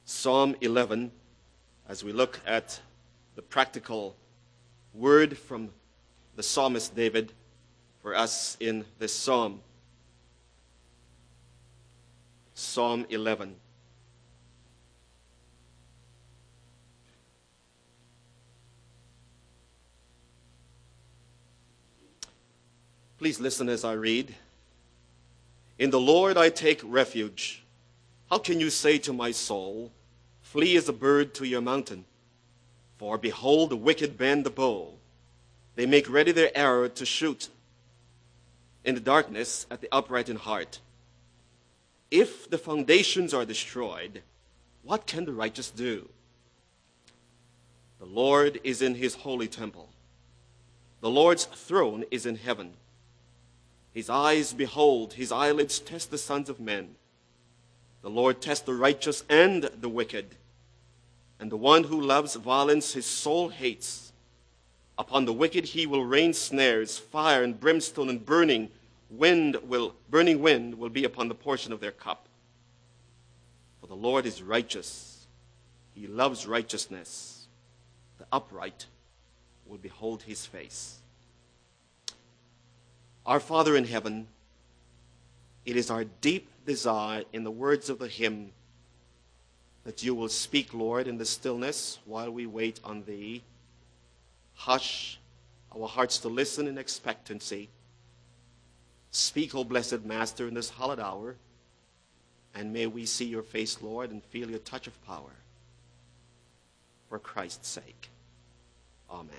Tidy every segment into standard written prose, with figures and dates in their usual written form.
Psalm 11, as we look at the practical word from the psalmist David for us in this psalm. Psalm 11. Please listen as I read. In the Lord I take refuge. How can you say to my soul, flee as a bird to your mountain? For behold, the wicked bend the bow. They make ready their arrow to shoot. In the darkness at the upright in heart. If the foundations are destroyed, what can the righteous do? The Lord is in his holy temple. The Lord's throne is in heaven. His eyes behold, his eyelids test the sons of men. The Lord tests the righteous and the wicked. And the one who loves violence his soul hates. Upon the wicked he will rain snares, fire and brimstone and burning wind will be upon the portion of their cup. For the Lord is righteous. He loves righteousness. The upright will behold his face. Our Father in heaven, it is our deep desire in the words of the hymn that you will speak, Lord, in the stillness while we wait on thee. Hush our hearts to listen in expectancy. Speak, O blessed Master, in this hallowed hour, and may we see your face, Lord, and feel your touch of power. For Christ's sake. Amen.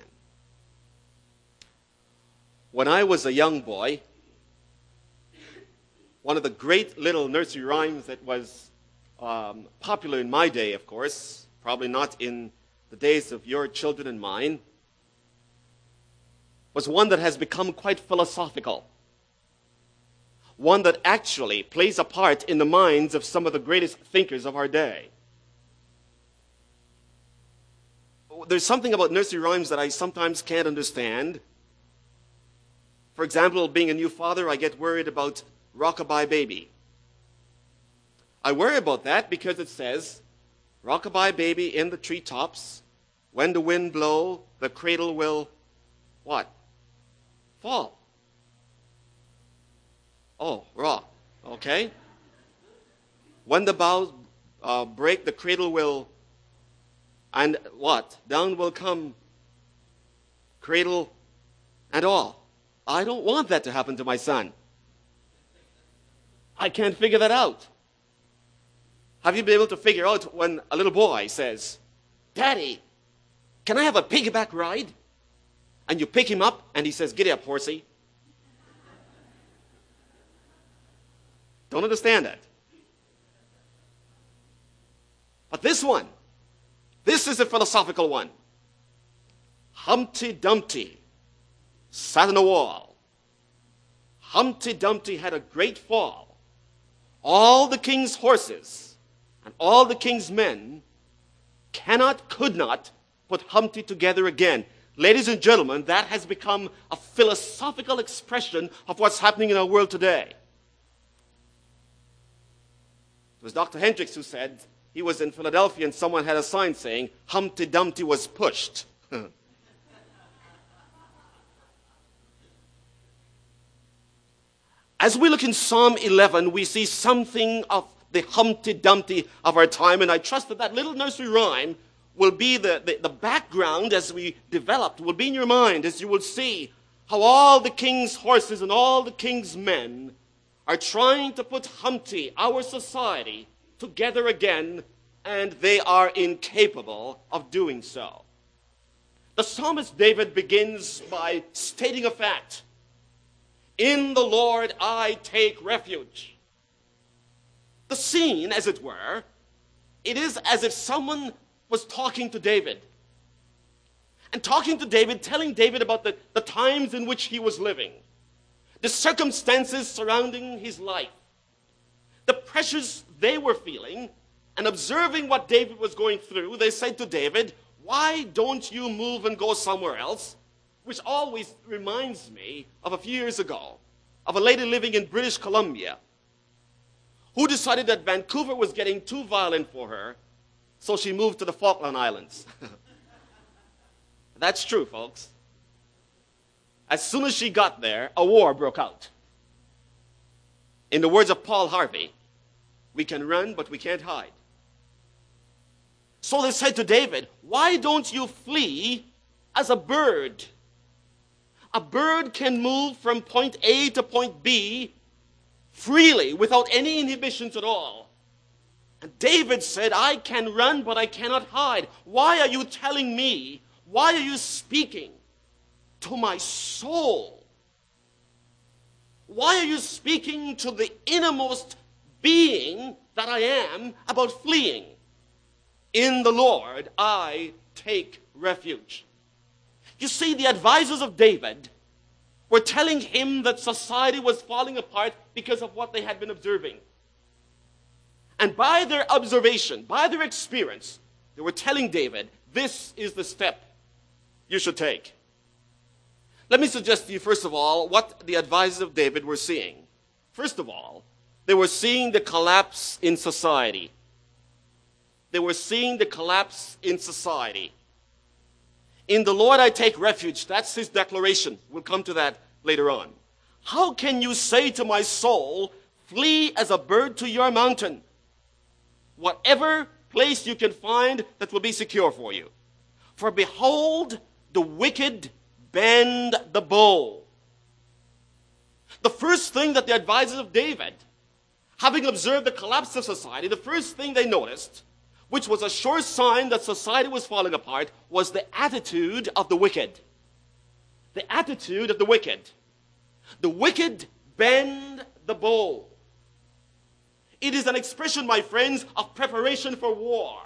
When I was a young boy, one of the great little nursery rhymes that was popular in my day, of course, probably not in the days of your children and mine, was one that has become quite philosophical. One that actually plays a part in the minds of some of the greatest thinkers of our day. There's something about nursery rhymes that I sometimes can't understand. For example, being a new father, I get worried about Rockabye Baby. I worry about that because it says, Rockabye Baby in the treetops, when the wind blow, the cradle will, what? Fall. Oh, rock. Okay. When the boughs break, the cradle will, and what? Down will come cradle and all. I don't want that to happen to my son. I can't figure that out. Have you been able to figure out when a little boy says, Daddy, can I have a piggyback ride? And you pick him up and he says, giddy up, horsey. Don't understand that. But this one, this is a philosophical one. Humpty Dumpty sat on a wall. Humpty Dumpty had a great fall. All the king's horses and all the king's men could not put Humpty together again. Ladies and gentlemen, that has become a philosophical expression of what's happening in our world today. It was Dr. Hendricks who said he was in Philadelphia and someone had a sign saying, Humpty Dumpty was pushed. As we look in Psalm 11, we see something of the Humpty Dumpty of our time, and I trust that that little nursery rhyme will be the background as we develop, will be in your mind as you will see how all the king's horses and all the king's men are trying to put Humpty, our society, together again, and they are incapable of doing so. The psalmist David begins by stating a fact. In the Lord I take refuge. The scene, as it were, it is as if someone was talking to David. And talking to David, telling David about the times in which he was living. The circumstances surrounding his life, the pressures they were feeling, and observing what David was going through, they said to David, why don't you move and go somewhere else? Which always reminds me of a few years ago, of a lady living in British Columbia, who decided that Vancouver was getting too violent for her, So she moved to the Falkland Islands. That's true, folks. As soon as she got there, a war broke out. In the words of Paul Harvey, we can run, but we can't hide. So they said to David, why don't you flee as a bird? A bird can move from point A to point B freely without any inhibitions at all. And David said, I can run, but I cannot hide. Why are you telling me? Why are you speaking to my soul? Why are you speaking to the innermost being that I am about fleeing? In the Lord I take refuge. You see, the advisors of David were telling him that society was falling apart because of what they had been observing. And by their observation, by their experience, they were telling David, this is the step you should take. Let me suggest to you, first of all, what the advisors of David were seeing. First of all, they were seeing the collapse in society. They were seeing the collapse in society. In the Lord I take refuge. That's his declaration. We'll come to that later on. How can you say to my soul, flee as a bird to your mountain? Whatever place you can find that will be secure for you. For behold, the wicked bend the bow. The first thing that the advisors of David, having observed the collapse of society, the first thing they noticed, which was a sure sign that society was falling apart, was the attitude of the wicked. The attitude of the wicked. The wicked bend the bow. It is an expression, my friends, of preparation for war.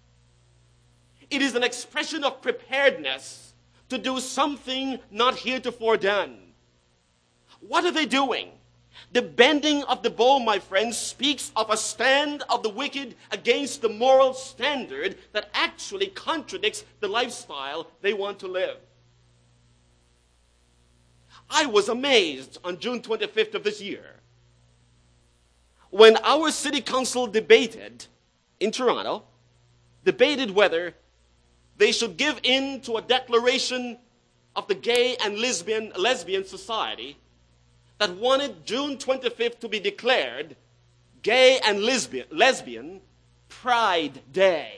It is an expression of preparedness to do something not heretofore done. What are they doing? The bending of the bow, my friends, speaks of a stand of the wicked against the moral standard that actually contradicts the lifestyle they want to live. I was amazed on June 25th of this year when our city council debated in Toronto, debated whether they should give in to a declaration of the gay and lesbian society that wanted June 25th to be declared Gay and Lesbian Pride Day.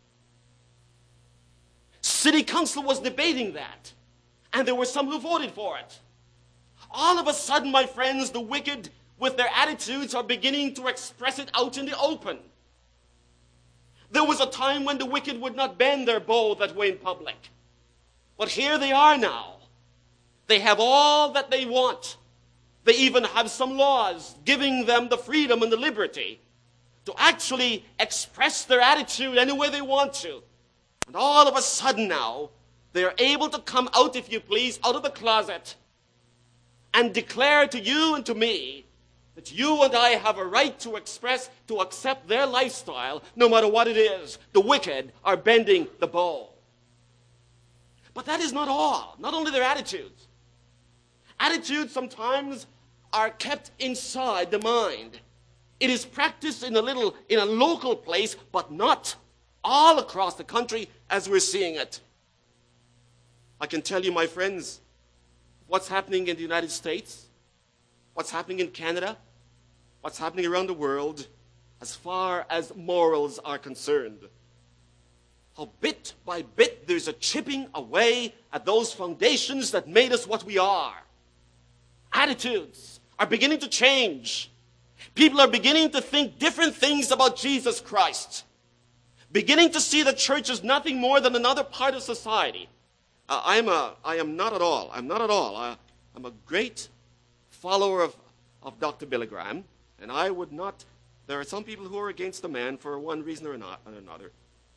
City Council was debating that, and there were some who voted for it. All of a sudden, my friends, the wicked, with their attitudes, are beginning to express it out in the open. There was a time when the wicked would not bend their bow that way in public. But here they are now. They have all that they want. They even have some laws giving them the freedom and the liberty to actually express their attitude any way they want to. And all of a sudden now, they are able to come out, if you please, out of the closet and declare to you and to me that you and I have a right to express, to accept their lifestyle, no matter what it is. The wicked are bending the bow. But that is not all. Not only their attitudes. Attitudes sometimes are kept inside the mind. It is practiced in a local place, but not all across the country as we're seeing it. I can tell you, my friends, what's happening in the United States, what's happening in Canada, what's happening around the world, as far as morals are concerned. How bit by bit there's a chipping away at those foundations that made us what we are. Attitudes are beginning to change. People are beginning to think different things about Jesus Christ. Beginning to see the church as nothing more than another part of society. I'm not at all. I'm a great follower of Dr. Billy Graham, and I would not. There are some people who are against the man for one reason or another.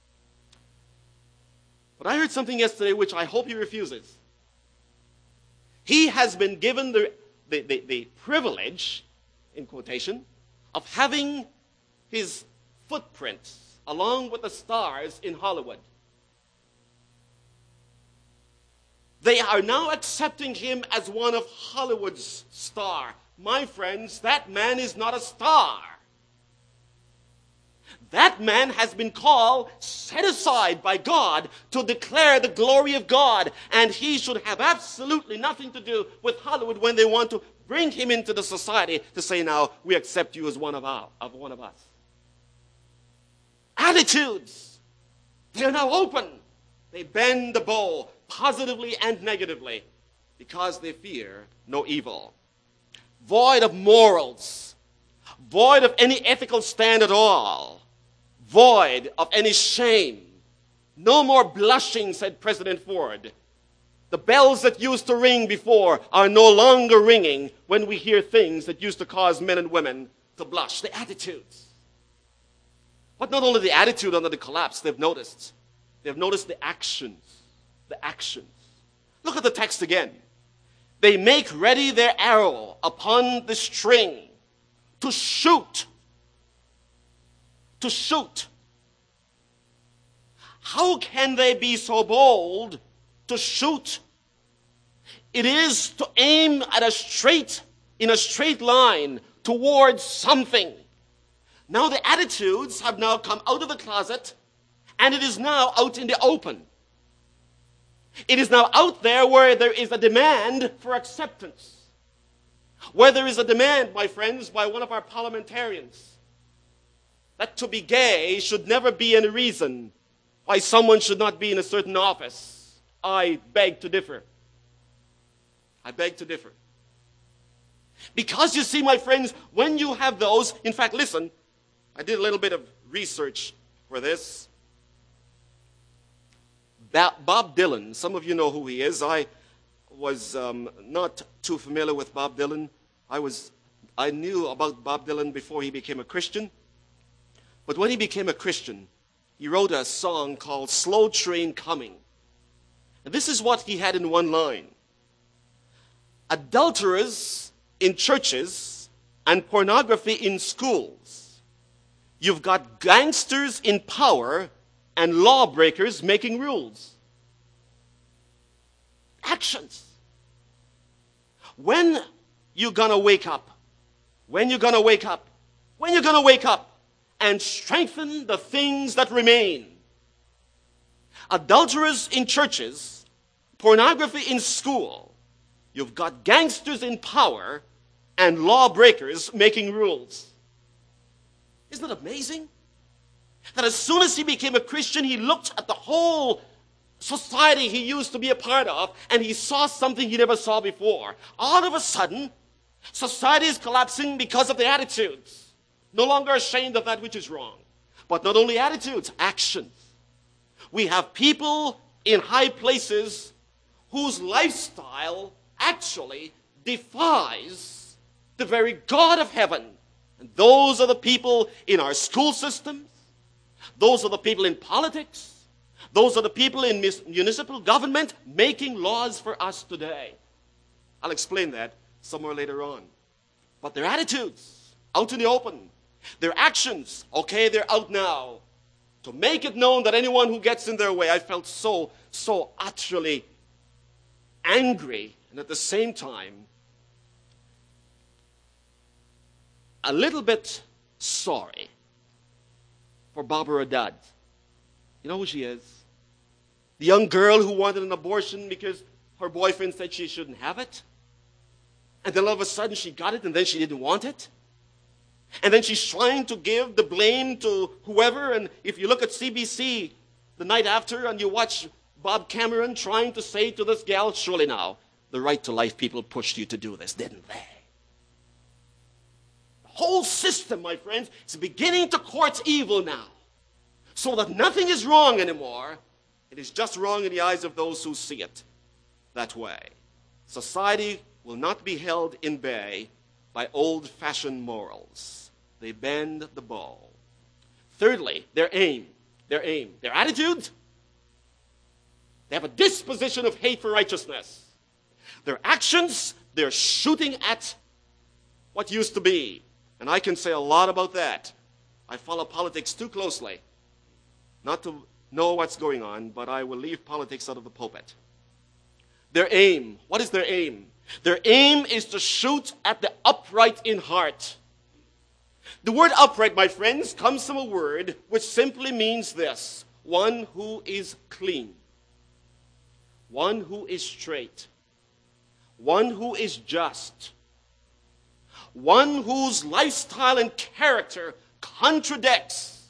But I heard something yesterday which I hope he refuses. He has been given the privilege, in quotation, of having his footprints along with the stars in Hollywood. They are now accepting him as one of Hollywood's stars. My friends, that man is not a star. That man has been called, set aside by God to declare the glory of God. And he should have absolutely nothing to do with Hollywood when they want to bring him into the society to say, now, we accept you as one of us. Attitudes. They are now open. They bend the bow, positively and negatively, because they fear no evil. Void of morals. Void of any ethical stand at all. Void of any shame. No more blushing, said President Ford. The bells that used to ring before are no longer ringing when we hear things that used to cause men and women to blush. The attitudes. But not only the attitude under the collapse, they've noticed the actions. The actions. Look at the text again. They make ready their arrow upon the string to shoot. To shoot. How can they be so bold to shoot? It is to aim at in a straight line towards something. Now the attitudes have now come out of the closet, and it is now out in the open. It is now out there where there is a demand for acceptance. Where there is a demand, my friends, by one of our parliamentarians, that to be gay should never be any reason why someone should not be in a certain office. I beg to differ. I beg to differ. Because you see, my friends, when you have those, in fact, listen, I did a little bit of research for this. Bob Dylan, some of you know who he is. I was not too familiar with Bob Dylan. I knew about Bob Dylan before he became a Christian. But when he became a Christian, he wrote a song called Slow Train Coming. And this is what he had in one line. Adulterers in churches and pornography in schools. You've got gangsters in power and lawbreakers making rules. Actions. When you gonna wake up? When you gonna wake up? When you gonna wake up and strengthen the things that remain? Adulterers in churches, pornography in school. You've got gangsters in power and lawbreakers making rules. Isn't it amazing? That as soon as he became a Christian, he looked at the whole society he used to be a part of, and he saw something he never saw before. All of a sudden, society is collapsing because of the attitudes. No longer ashamed of that which is wrong. But not only attitudes, actions. We have people in high places whose lifestyle actually defies the very God of heaven. And those are the people in our school systems. Those are the people in politics. Those are the people in municipal government making laws for us today. I'll explain that somewhere later on. But their attitudes, out in the open. Their actions, okay, they're out now. To make it known that anyone who gets in their way, I felt so utterly angry, and at the same time, a little bit sorry for Barbara Dodd. You know who she is? The young girl who wanted an abortion because her boyfriend said she shouldn't have it. And then all of a sudden she got it, and then she didn't want it. And then she's trying to give the blame to whoever. And if you look at CBC the night after and you watch Bob Cameron trying to say to this gal, surely now, the Right to Life people pushed you to do this, didn't they? The whole system, my friends, is beginning to court evil now. So that nothing is wrong anymore. It is just wrong in the eyes of those who see it that way. Society will not be held in bay by old-fashioned morals. They bend the bow. Thirdly, their aim. Their attitude. They have a disposition of hate for righteousness. Their actions, they're shooting at what used to be. And I can say a lot about that. I follow politics too closely not to know what's going on, but I will leave politics out of the pulpit. Their aim. What is their aim? Their aim is to shoot at the upright in heart. The word upright, my friends, comes from a word which simply means this: one who is clean, one who is straight, one who is just, one whose lifestyle and character contradicts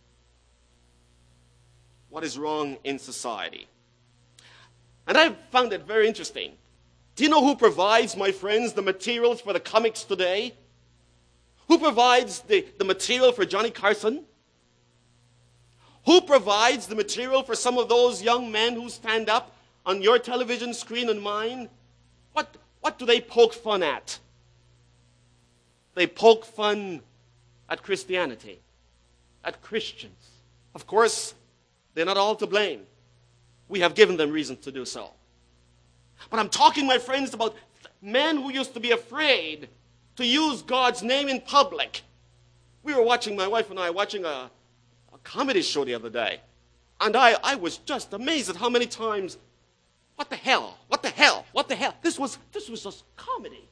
what is wrong in society. And I found it very interesting. Do you know who provides, my friends, the materials for the comics today? Who provides the material for Johnny Carson? Who provides the material for some of those young men who stand up on your television screen and mine? What do they poke fun at? They poke fun at Christianity, at Christians. Of course, they're not all to blame. We have given them reason to do so. But I'm talking, my friends, about men who used to be afraid to use God's name in public. We were watching, my wife and I, watching a comedy show the other day. And I was just amazed at how many times, what the hell, what the hell, what the hell. This was just comedy.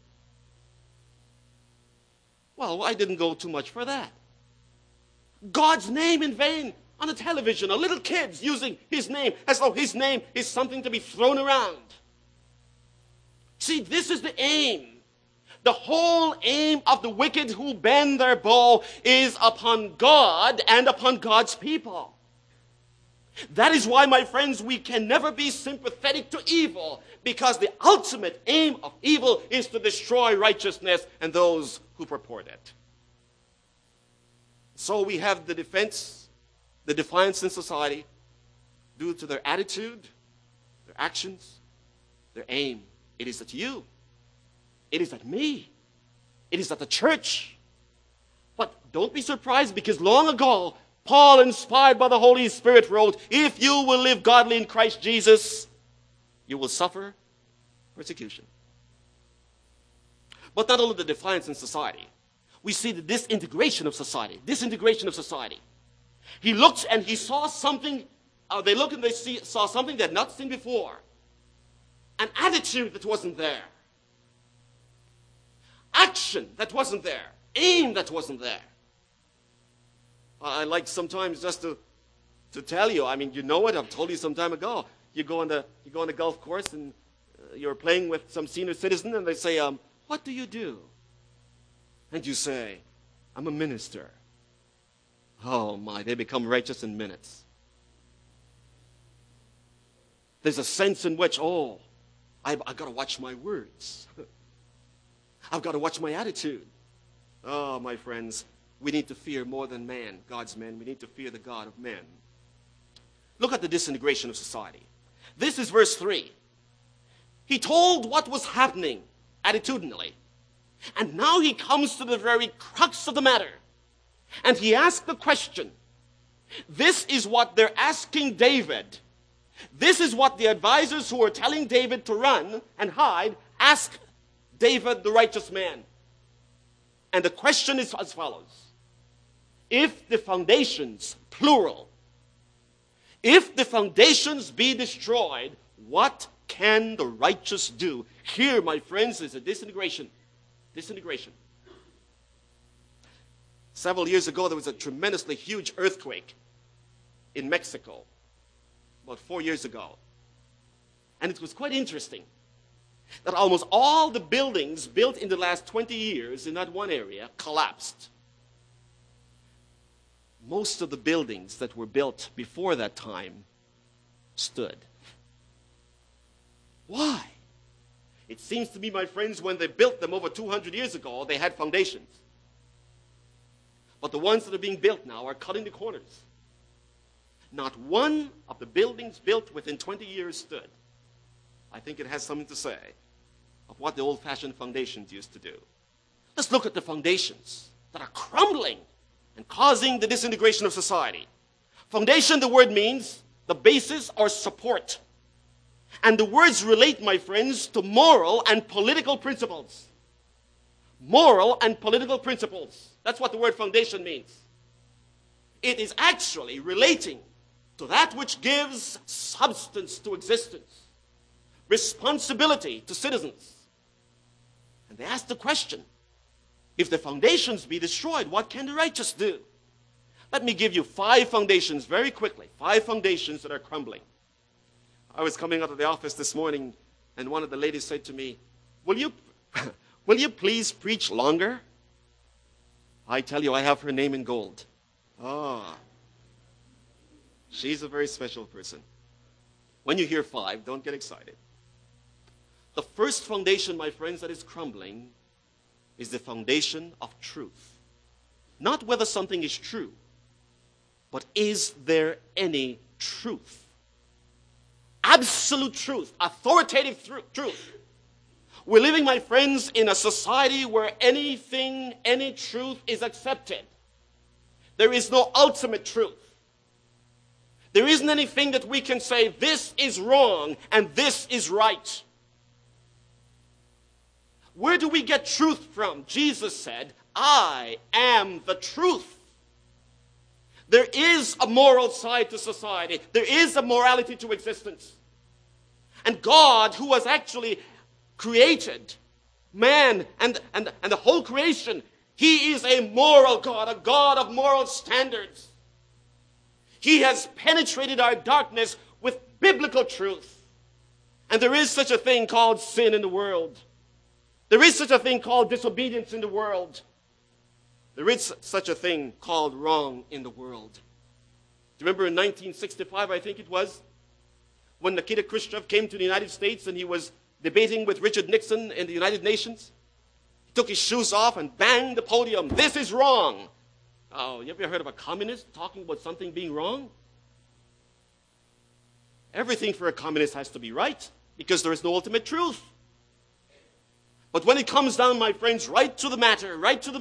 Well, I didn't go too much for that. God's name in vain on the television, or little kids using his name as though his name is something to be thrown around. See, this is the aim. The whole aim of the wicked who bend their bow is upon God and upon God's people. That is why, my friends, we can never be sympathetic to evil, because the ultimate aim of evil is to destroy righteousness and those who purport it. So we have the defiance in society due to their attitude, their actions, their aim. It is at you. It is at me. It is at the church. But don't be surprised, because long ago, Paul, inspired by the Holy Spirit, wrote, if you will live godly in Christ Jesus, you will suffer persecution. But not only the defiance in society, we see the disintegration of society. He looked and he saw something, they looked and saw something they had not seen before. An attitude that wasn't there. Action that wasn't there. Aim that wasn't there. I like sometimes just to tell you, I mean, you know it, I've told you some time ago. You go on the golf course and you're playing with some senior citizen and they say, what do you do? And you say, I'm a minister. Oh my, they become righteous in minutes. There's a sense in which, I've got to watch my words. I've got to watch my attitude. Oh, my friends, we need to fear more than man, God's men. We need to fear the God of men. Look at the disintegration of society. This is verse 3. He told what was happening attitudinally. And now he comes to the very crux of the matter. And he asked the question. This is what they're asking David. This is what the advisors who are telling David to run and hide ask David, the righteous man. And the question is as follows. If the foundations, plural, if the foundations be destroyed, what can the righteous do? Here, my friends, is a disintegration. Several years ago, there was a tremendously huge earthquake in Mexico, about 4 years ago. And it was quite interesting that almost all the buildings built in the last 20 years in that one area collapsed. Most of the buildings that were built before that time stood. Why? It seems to me, my friends, when they built them over 200 years ago, they had foundations. But the ones that are being built now are cutting the corners. Not one of the buildings built within 20 years stood. I think it has something to say of what the old-fashioned foundations used to do. Let's look at the foundations that are crumbling and causing the disintegration of society. Foundation, the word means the basis or support. And the words relate, my friends, to moral and political principles. Moral and political principles. That's what the word foundation means. It is actually relating to that which gives substance to existence, responsibility to citizens. And they ask the question, If the foundations be destroyed, what can the righteous do? Let me give you 5 foundations very quickly. 5 foundations that are crumbling. I was coming out of the office this morning, and one of the ladies said to me, will you please preach longer? I tell you, I have her name in gold. Ah, she's a very special person. When you hear 5, don't get excited. The first foundation, my friends, that is crumbling is the foundation of truth. Not whether something is true, but is there any truth? Absolute truth, authoritative truth. We're living, my friends, in a society where anything, any truth is accepted. There is no ultimate truth. There isn't anything that we can say, this is wrong and this is right. Where do we get truth from? Jesus said, I am the truth. There is a moral side to society. There is a morality to existence. And God, who has actually created man and the whole creation, He is a moral God, a God of moral standards. He has penetrated our darkness with biblical truth. And there is such a thing called sin in the world. There is such a thing called disobedience in the world. There is such a thing called wrong in the world. Do you remember in 1965, I think it was, when Nikita Khrushchev came to the United States and he was debating with Richard Nixon in the United Nations? He took his shoes off and banged the podium. This is wrong. Oh, you ever heard of a communist talking about something being wrong? Everything for a communist has to be right because there is no ultimate truth. But when it comes down, my friends, right to the matter,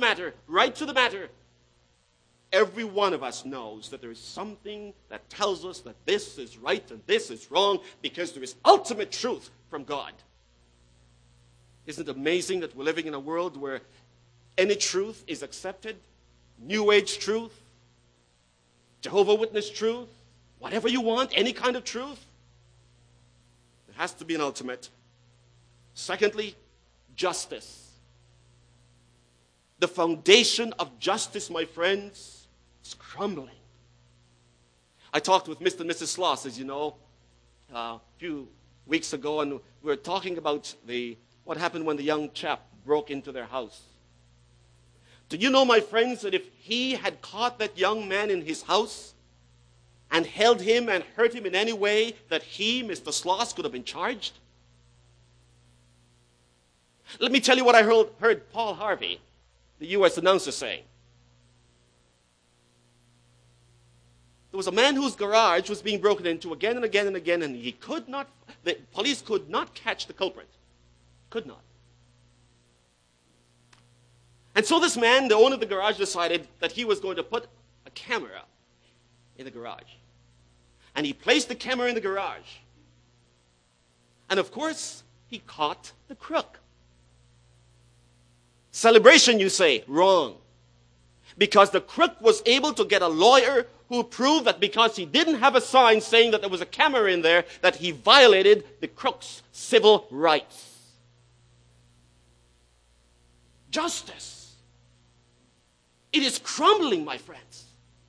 every one of us knows that there is something that tells us that this is right and this is wrong because there is ultimate truth from God. Isn't it amazing that we're living in a world where any truth is accepted? New Age truth, Jehovah's Witness truth, whatever you want, any kind of truth. There has to be an ultimate. Secondly, justice. The foundation of justice, my friends, is crumbling. I talked with Mr. and Mrs. Sloss, as you know, a few weeks ago, and we were talking about what happened when the young chap broke into their house. Do you know, my friends, that if he had caught that young man in his house and held him and hurt him in any way, that he, Mr. Sloss, could have been charged? Let me tell you what I heard Paul Harvey, the U.S. announcer, say. There was a man whose garage was being broken into again and again and again, and the police could not catch the culprit. Could not. And so this man, the owner of the garage, decided that he was going to put a camera in the garage. And he placed the camera in the garage. And of course, he caught the crook. Celebration, you say? Wrong. Because the crook was able to get a lawyer who proved that because he didn't have a sign saying that there was a camera in there, that he violated the crook's civil rights. Justice. It is crumbling, my friends.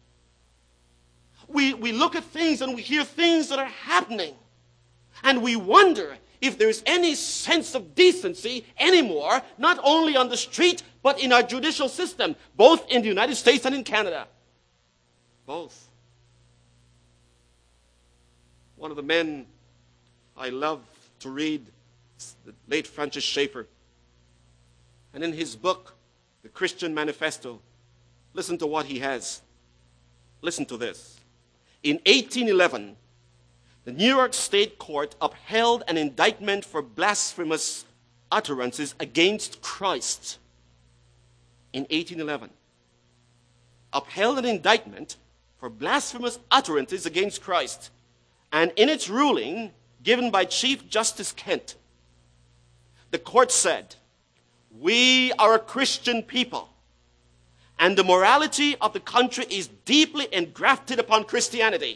We look at things and we hear things that are happening. And we wonder if there's any sense of decency anymore, not only on the street, but in our judicial system, both in the United States and in Canada. Both. One of the men I love to read is the late Francis Schaeffer. And in his book, The Christian Manifesto, listen to what he has. Listen to this. In 1811, the New York State Court upheld an indictment for blasphemous utterances against Christ. In 1811. Upheld an indictment for blasphemous utterances against Christ. And in its ruling, given by Chief Justice Kent, the court said, "We are a Christian people, and the morality of the country is deeply engrafted upon Christianity."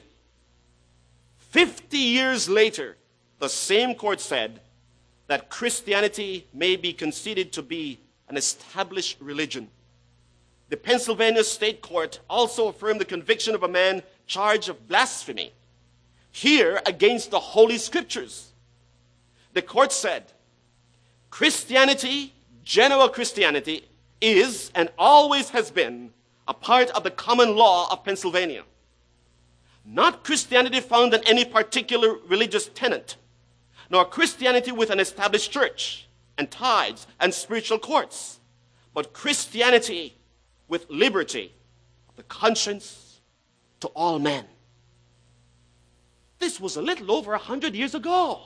50 years later, the same court said that Christianity may be conceded to be an established religion. The Pennsylvania State Court also affirmed the conviction of a man charged of blasphemy, here against the Holy Scriptures. The court said, Christianity, general Christianity, is and always has been a part of the common law of Pennsylvania. Not Christianity found in any particular religious tenet, nor Christianity with an established church and tithes and spiritual courts, but Christianity with liberty of the conscience to all men. This was a little over 100 years ago.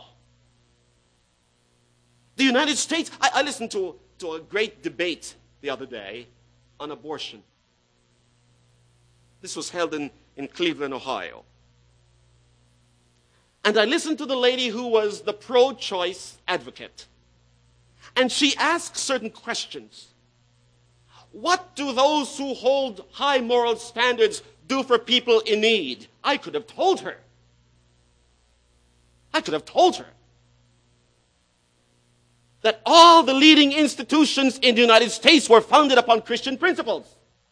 The United States, I listened to a great debate the other day on abortion. This was held in Cleveland, Ohio. And I listened to the lady who was the pro-choice advocate. And she asked certain questions. What do those who hold high moral standards do for people in need? I could have told her. That all the leading institutions in the United States were founded upon Christian principles.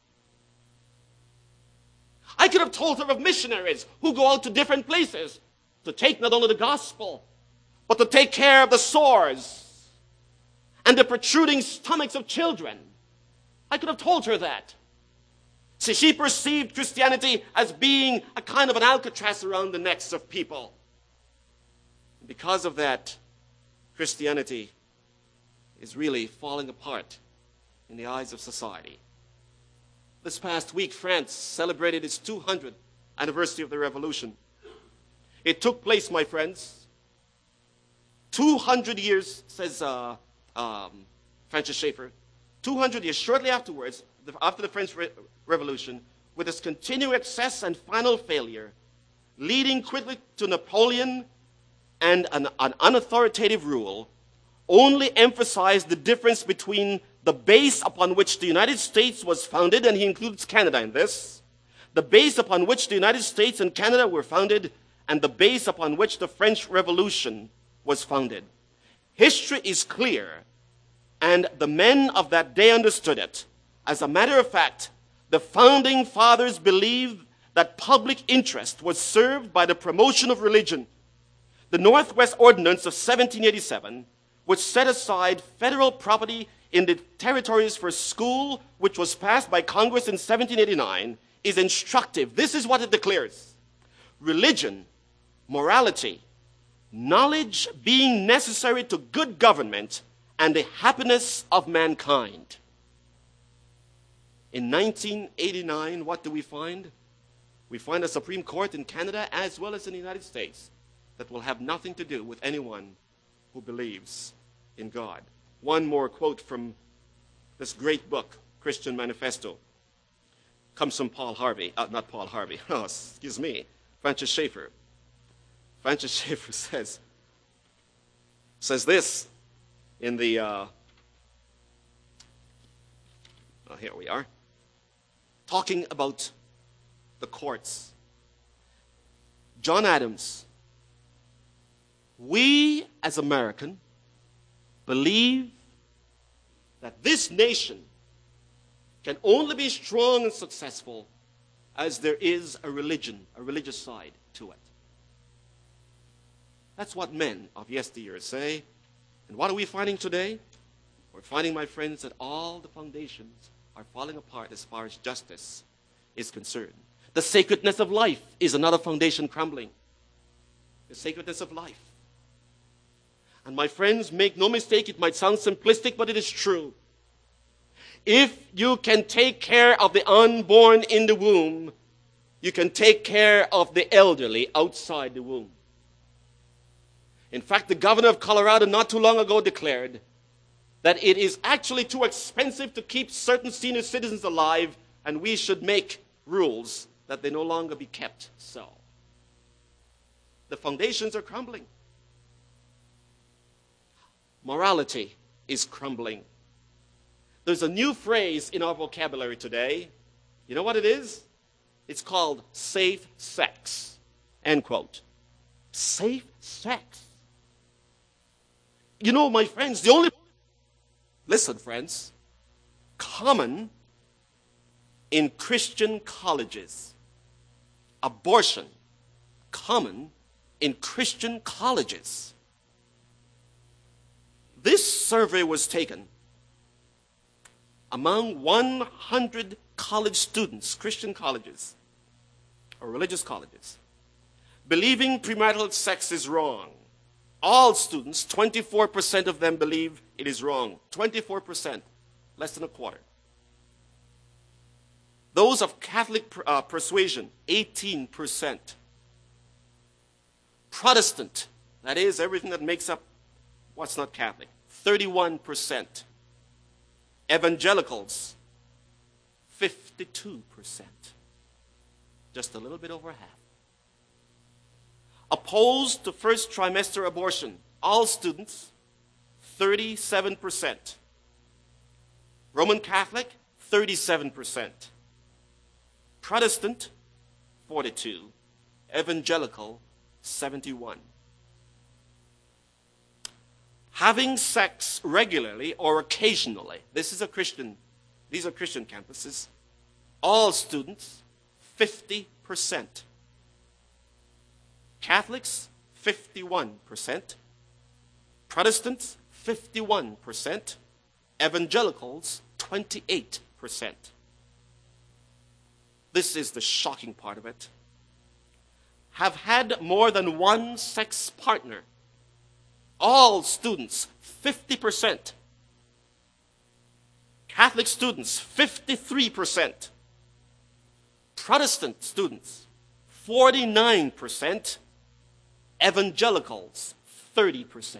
I could have told her of missionaries who go out to different places to take not only the gospel, but to take care of the sores and the protruding stomachs of children. I could have told her that. See, she perceived Christianity as being a kind of an Alcatraz around the necks of people. Because of that, Christianity is really falling apart in the eyes of society. This past week, France celebrated its 200th anniversary of the revolution. It took place, my friends, 200 years, says Francis Schaeffer, 200 years shortly afterwards, after the French Revolution, with its continued excess and final failure, leading quickly to Napoleon and an unauthoritative rule, only emphasized the difference between the base upon which the United States was founded, and he includes Canada in this, the base upon which the United States and Canada were founded, and the base upon which the French Revolution was founded. History is clear, and the men of that day understood it. As a matter of fact, the founding fathers believed that public interest was served by the promotion of religion. The Northwest Ordinance of 1787, which set aside federal property in the territories for school, which was passed by Congress in 1789, is instructive. This is what it declares. Religion, morality, knowledge being necessary to good government and the happiness of mankind. In 1989, what do we find? We find a Supreme Court in Canada as well as in the United States that will have nothing to do with anyone who believes in God. One more quote from this great book, Christian Manifesto, comes from Paul Harvey. Not Paul Harvey. Oh, excuse me. Francis Schaeffer. Francis Schaeffer says this in the, here we are, talking about the courts. John Adams, we as Americans believe that this nation can only be strong and successful as there is a religion, a religious side to it. That's what men of yesteryear say. And what are we finding today? We're finding, my friends, that all the foundations are falling apart as far as justice is concerned. The sacredness of life is another foundation crumbling. The sacredness of life. And my friends, make no mistake, it might sound simplistic, but it is true. If you can take care of the unborn in the womb, you can take care of the elderly outside the womb. In fact, the governor of Colorado not too long ago declared that it is actually too expensive to keep certain senior citizens alive, and we should make rules that they no longer be kept so. The foundations are crumbling. Morality is crumbling. There's a new phrase in our vocabulary today. You know what it is? It's called safe sex. End quote. Safe sex. You know, my friends, listen, friends, common in Christian colleges. Abortion, common in Christian colleges. This survey was taken among 100 college students, Christian colleges or religious colleges, believing premarital sex is wrong. All students, 24% of them believe it is wrong. 24%, less than a quarter. Those of Catholic persuasion, 18%. Protestant, that is everything that makes up what's not Catholic, 31%. Evangelicals, 52%. Just a little bit over half. Opposed to first trimester abortion, all students, 37%. Roman Catholic, 37%. Protestant, 42%. Evangelical, 71%. Having sex regularly or occasionally, these are Christian campuses, all students, 50%. Catholics, 51%. Protestants, 51%. Evangelicals, 28%. This is the shocking part of it. Have had more than one sex partner. All students, 50%. Catholic students, 53%. Protestant students, 49%. Evangelicals, 30%.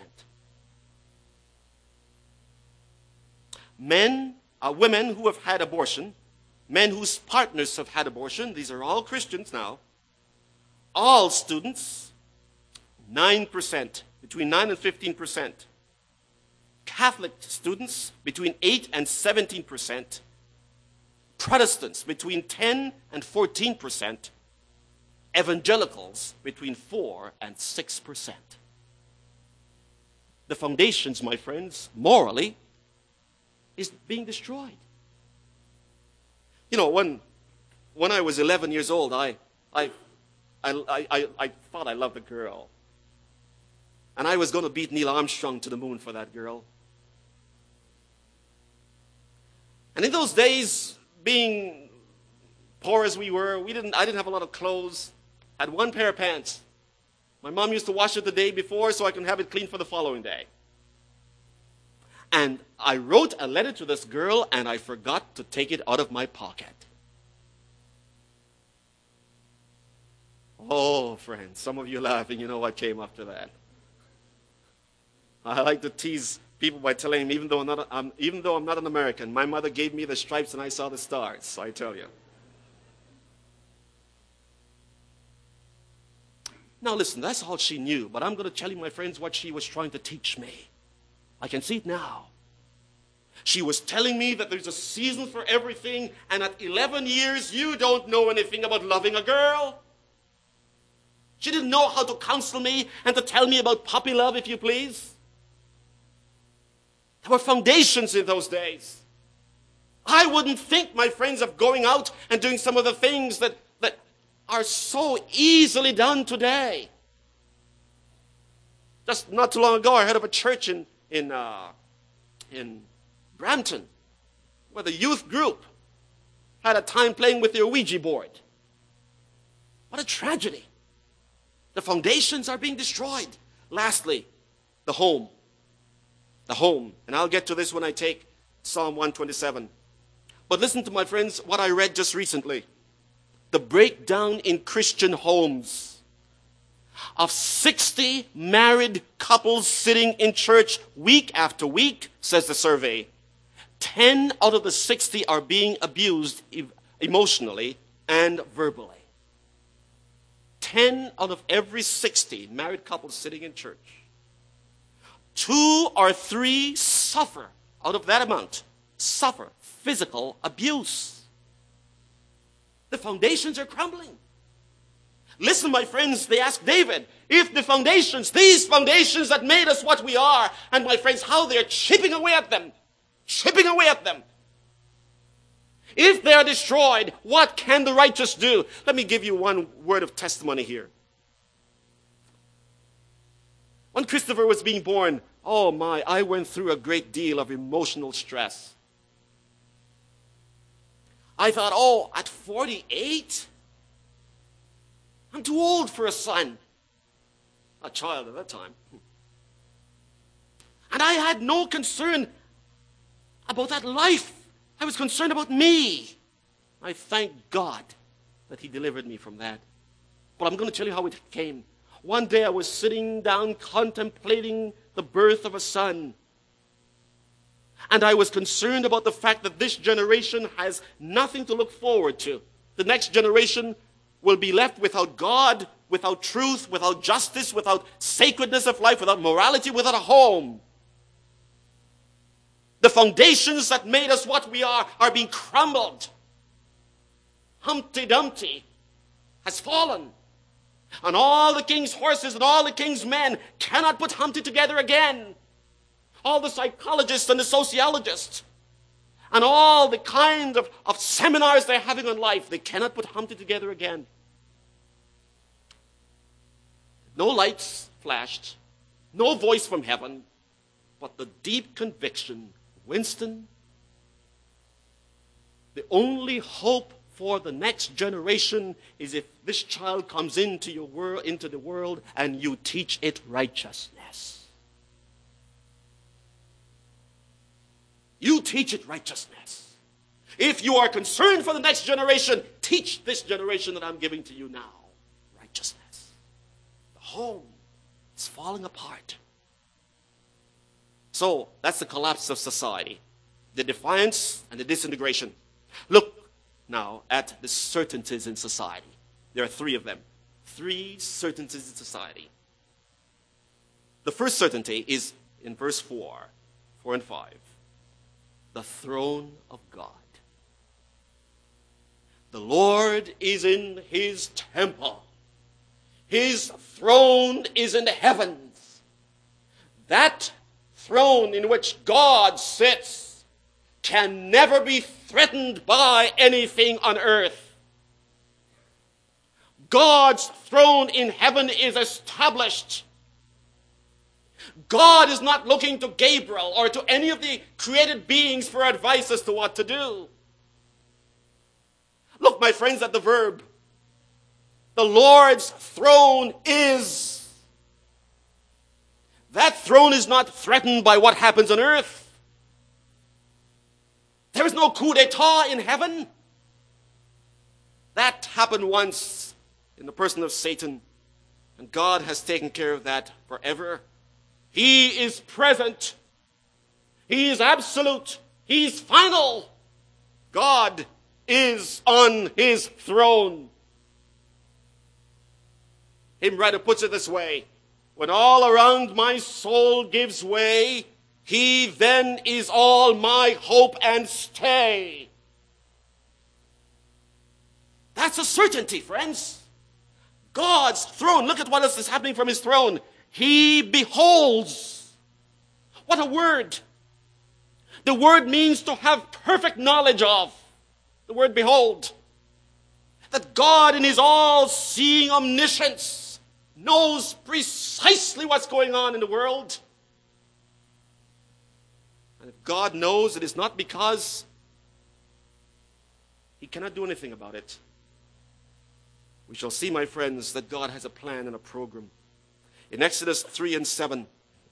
Women who have had abortion, men whose partners have had abortion, these are all Christians now. All students, 9%, between 9 and 15%. Catholic students, between 8 and 17%. Protestants, between 10 and 14%. Evangelicals, between 4 and 6%. The foundations, my friends, morally, is being destroyed. You know, when I was 11 years old, I thought I loved a girl. And I was going to beat Neil Armstrong to the moon for that girl. And in those days, being poor as we were, I didn't have a lot of clothes. I had one pair of pants. My mom used to wash it the day before so I can have it clean for the following day. And I wrote a letter to this girl, and I forgot to take it out of my pocket. Oh, friends, some of you laughing, you know what came after that. I like to tease people by telling them, even though I'm not an American, my mother gave me the stripes and I saw the stars, so I tell you. Now listen, that's all she knew, but I'm going to tell you, my friends, what she was trying to teach me. I can see it now. She was telling me that there's a season for everything, and at 11 years, you don't know anything about loving a girl. She didn't know how to counsel me and to tell me about puppy love, if you please. There were foundations in those days. I wouldn't think, my friends, of going out and doing some of the things that are so easily done today. Just not too long ago, I heard of a church in Brampton where the youth group had a time playing with their Ouija board. What a tragedy. The foundations are being destroyed. Lastly, the home. The home. And I'll get to this when I take Psalm 127. But listen to, my friends, what I read just recently. The breakdown in Christian homes. Of 60 married couples sitting in church week after week, says the survey, 10 out of the 60 are being abused emotionally and verbally. 10 out of every 60 married couples sitting in church. 2 or 3 suffer, out of that amount, suffer physical abuse. The foundations are crumbling. Listen, my friends, they asked David, if the foundations, these foundations that made us what we are, and my friends, how they're chipping away at them. If they are destroyed, what can the righteous do? Let me give you one word of testimony here. When Christopher was being born, oh my, I went through a great deal of emotional stress. I thought, oh, at 48? I'm too old for a son. A child at that time. And I had no concern about that life. I was concerned about me. I thank God that he delivered me from that. But I'm going to tell you how it came. One day I was sitting down contemplating the birth of a son. And I was concerned about the fact that this generation has nothing to look forward to. The next generation will be left without God, without truth, without justice, without sacredness of life, without morality, without a home. The foundations that made us what we are being crumbled. Humpty Dumpty has fallen. And all the king's horses and all the king's men cannot put Humpty together again. All the psychologists and the sociologists and all the kind of seminars they're having on life, they cannot put Humpty together again. No lights flashed, no voice from heaven, but the deep conviction, Winston, the only hope for the next generation is if this child comes into the world and you teach it righteousness. You teach it righteousness. If you are concerned for the next generation, teach this generation that I'm giving to you now righteousness. The home is falling apart. So that's the collapse of society, the defiance and the disintegration. Look now at the certainties in society. There are three of them. Three certainties in society. The first certainty is in verse 4 and 5. The throne of God. The Lord is in his temple. His throne is in the heavens. That throne in which God sits can never be threatened by anything on earth. God's throne in heaven is established. God is not looking to Gabriel or to any of the created beings for advice as to what to do. Look, my friends, at the verb. The Lord's throne is. That throne is not threatened by what happens on earth. There is no coup d'etat in heaven. That happened once in the person of Satan, and God has taken care of that forever. He is present. He is absolute. He is final. God is on his throne. Hymn writer puts it this way: when all around my soul gives way, he then is all my hope and stay. That's a certainty, friends. God's throne. Look at what else is happening from his throne. He beholds. What a word. The word means to have perfect knowledge of. The word behold. That God in his all-seeing omniscience knows precisely what's going on in the world. And if God knows, it is not because he cannot do anything about it. We shall see, my friends, that God has a plan and a program. In Exodus 3 and 7,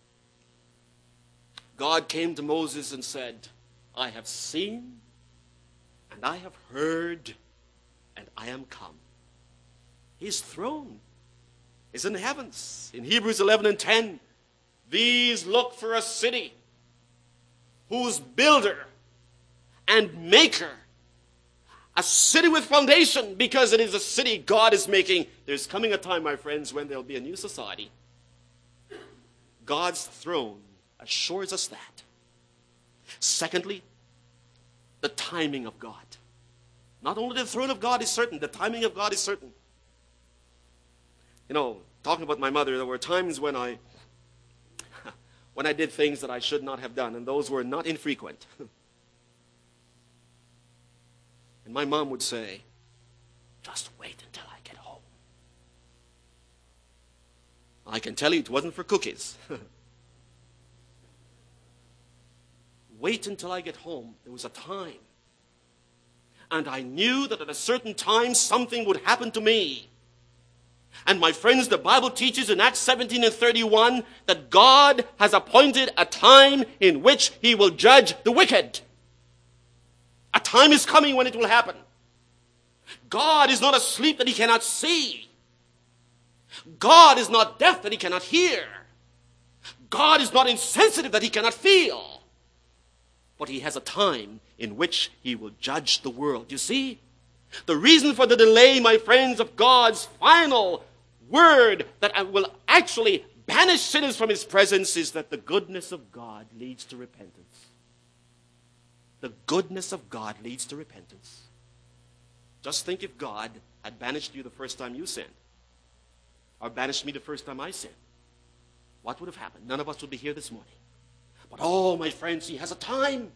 God came to Moses and said, I have seen, and I have heard, and I am come. His throne is in the heavens. In Hebrews 11 and 10, these look for a city whose builder and maker, a city with foundation, because it is a city God is making. There's coming a time, my friends, when there'll be a new society. God's throne assures us that. Secondly, the timing of God. Not only the throne of God is certain, the timing of God is certain. You know, talking about my mother, there were times when I did things that I should not have done, and those were not infrequent. And my mom would say, just wait until I get home. I can tell you it wasn't for cookies. Wait until I get home. There was a time. And I knew that at a certain time something would happen to me. And my friends, the Bible teaches in Acts 17:31 that God has appointed a time in which he will judge the wicked. A time is coming when it will happen. God is not asleep that he cannot see. God is not deaf that he cannot hear. God is not insensitive that he cannot feel. But he has a time in which he will judge the world. You see, the reason for the delay, my friends, of God's final word that will actually banish sinners from his presence is that the goodness of God leads to repentance. The goodness of God leads to repentance. Just think if God had banished you the first time you sinned, or banished me the first time I sinned. What would have happened? None of us would be here this morning. But oh, my friends, he has a time.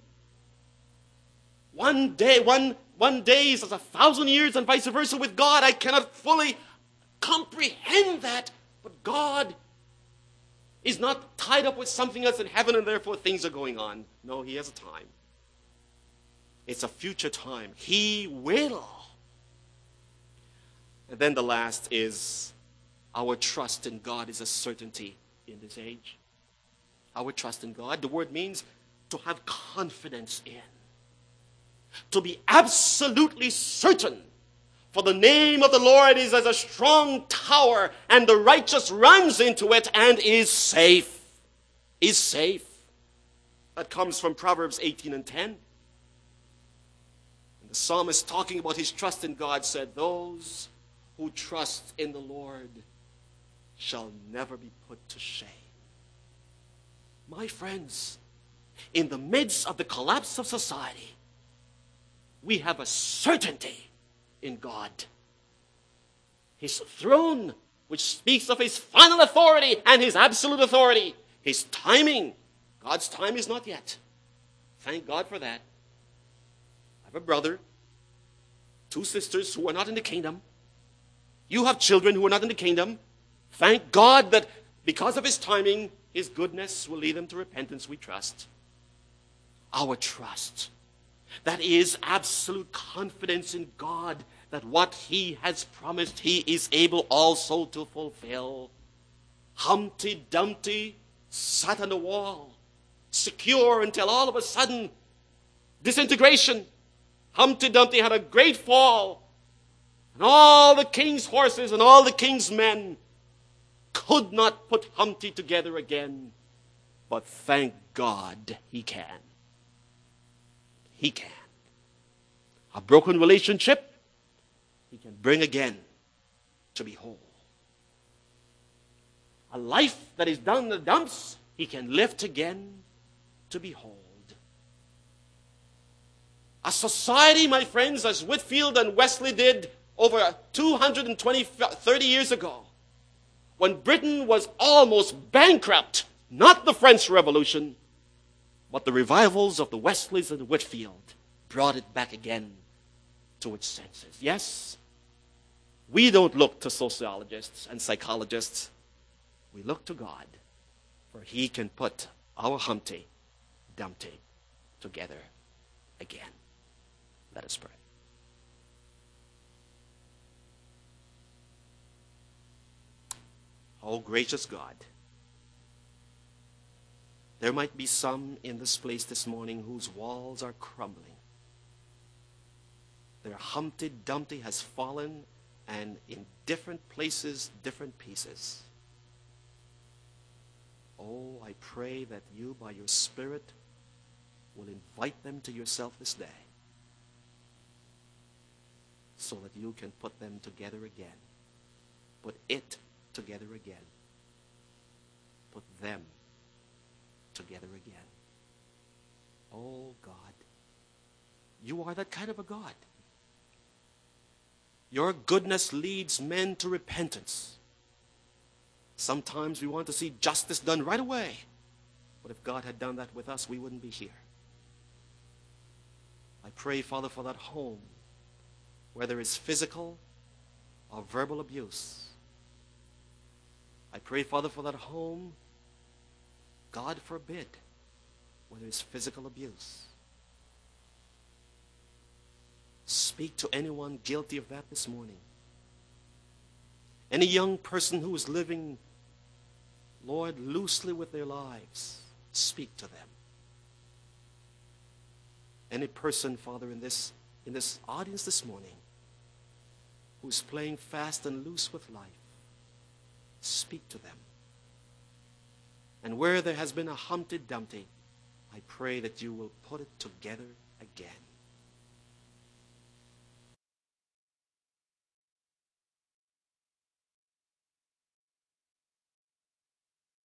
One day is as 1,000 years, and vice versa with God. I cannot fully comprehend that. But God is not tied up with something else in heaven, and therefore things are going on. No, he has a time. It's a future time. He will. And then the last is our trust in God is a certainty in this age. Our trust in God, the word means to have confidence in. To be absolutely certain. For the name of the Lord is as a strong tower, and the righteous runs into it and is safe. Is safe. That comes from Proverbs 18:10. And the psalmist, talking about his trust in God, said, those who trust in the Lord shall never be put to shame. My friends, in the midst of the collapse of society, we have a certainty in God. His throne, which speaks of his final authority and his absolute authority. His timing. God's time is not yet. Thank God for that. I have a brother, 2 sisters who are not in the kingdom. You have children who are not in the kingdom. Thank God that because of his timing, his goodness will lead them to repentance, we trust. Our trust. That is absolute confidence in God that what he has promised, he is able also to fulfill. Humpty Dumpty sat on the wall, secure until all of a sudden, disintegration. Humpty Dumpty had a great fall. And all the king's horses and all the king's men could not put Humpty together again. But thank God he can. He can. A broken relationship, he can bring again to be whole. A life that is down in the dumps, he can lift again to behold. A society, my friends, as Whitefield and Wesley did over 30 years ago, when Britain was almost bankrupt, not the French Revolution, but the revivals of the Wesleys and Whitefield brought it back again to its senses. Yes, we don't look to sociologists and psychologists. We look to God, for he can put our Humpty Dumpty together again. Let us pray. Oh, gracious God, there might be some in this place this morning whose walls are crumbling. Their Humpty Dumpty has fallen, and in different places, different pieces. Oh, I pray that you, by your Spirit, will invite them to yourself this day so that you can put them together again. Put it together again. Put them together again. Oh, God, you are that kind of a God. Your goodness leads men to repentance. Sometimes we want to see justice done right away. But if God had done that with us, we wouldn't be here. I pray, Father, for that home whether it's physical or verbal abuse. I pray, Father, for that home, God forbid, whether it's physical abuse. Speak to anyone guilty of that this morning. Any young person who is living, Lord, loosely with their lives, speak to them. Any person, Father, in this audience this morning who's playing fast and loose with life, speak to them. And where there has been a Humpty Dumpty, I pray that you will put it together again.